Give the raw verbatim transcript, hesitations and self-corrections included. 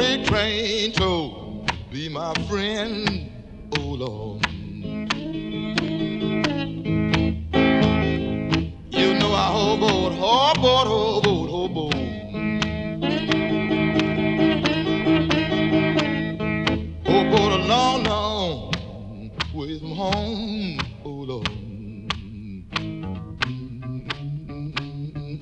freight train to be my friend. Oh Lord, you know I hoboed, hoboed, hoboed, hoboed, hoboed a long, long way from home. Oh Lord.